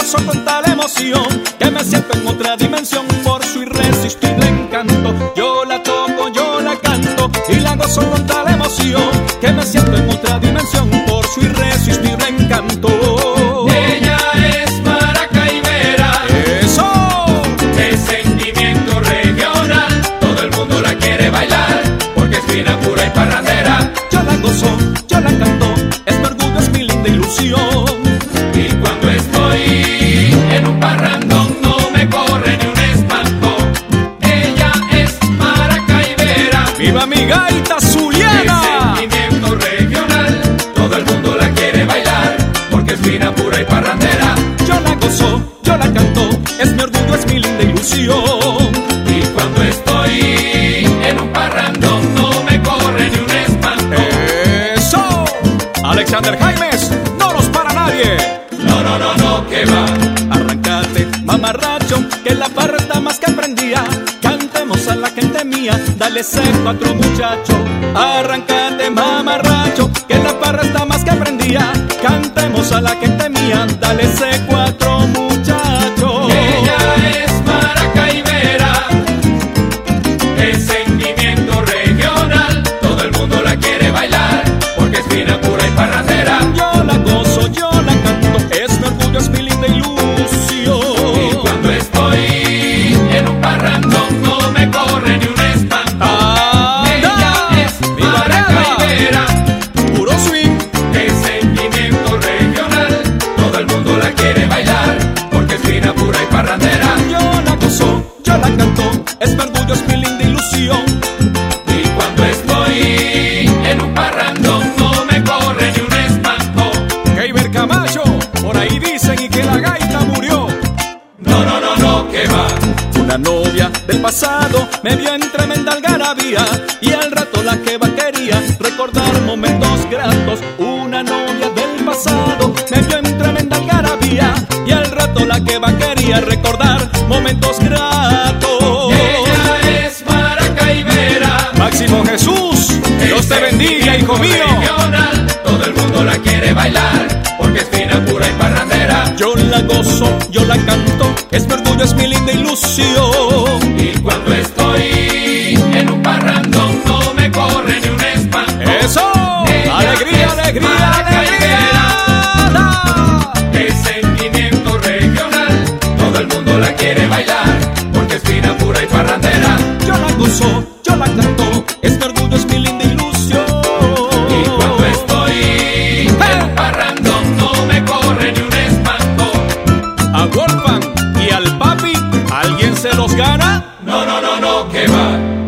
gozo con tal emoción que me siento en otra dimensión por su irresistible encanto. Yo la toco, yo la canto y la gozo con tal emoción que me siento en otra dimensión por su irresistible encanto. Ella es maracaibera, ¡eso! de sentimiento regional. Todo el mundo la quiere bailar porque es fina, pura y parrandera. Yo la gozo, yo la canto, es mi orgullo, es mi linda ilusión. Y cuando estoy en un parrandón no me corre ni un espanto. Ella es maracaibera, ¡Viva mi gaita de zuliana! sentimiento regional. Todo el mundo la quiere bailar porque es fina, pura y parrandera. Yo la gozo, yo la canto, es mi orgullo, es mi linda ilusión. Y cuando estoy en un parrandón no me corre ni un espanto. ¡Eso! Alexander Jaimes, no nos para nadie. No, no, no, no, que va. Arrancate, mamarracho, que la parra está más que prendida. Cantemos a la gente mía, dale C4 muchacho. Arrancate, mamarracho, que la parra está más que prendida. Cantemos a la gente mía, dale C4 muchacho. Ella es maracaibera, de sentimiento regional. Todo el mundo la quiere bailar porque es fina, pura y parrandera. Yo la gozo, yo la canto, es mi orgullo, es mi linda Y ilusión. cuando estoy en un parrandón no me corre ni un espanto. Ella es ¡Viva maracaibera, puro swing! de sentimiento regional. Todo el mundo la quiere bailar porque es fina, pura y parrandera. Yo la gozo, yo la canto, es mi orgullo, es mi linda ilusión. Y cuando estoy en un parrandón no me corre ni un espanto. Heiber Camacho, por ahí dicen y que la gaita murió. No, no, no, no, que va. Una novia del pasado me vio en tremenda algarabía y al rato la jeva quería recordar momentos gratos. Una novia del pasado me vio en tremenda algarabía y al rato la jeva quería recordar momentos gratos. Ella es maracaibera, Máximo Jesús, Dios te bendiga, hijo mío. regional. Todo el mundo la quiere bailar porque es fina, pura y parrandera. Yo la gozo, yo la canto, es mi orgullo, es mi linda ilusión. Y cuando estoy en un parrandón no me corre ni un espanto. ¡Eso! Ella ¡Alegría, es alegría, maracaibera, alegría! de sentimiento regional. Todo el mundo la quiere bailar porque es fina, pura y parrandera. Yo la gozo, yo la canto, es mi orgullo, es mi linda ilusión. Y cuando estoy en un parrandón no me corre ni un espanto. A Wolfgang y al papi, ¿alguien se los gana? No, no, no, no, que va.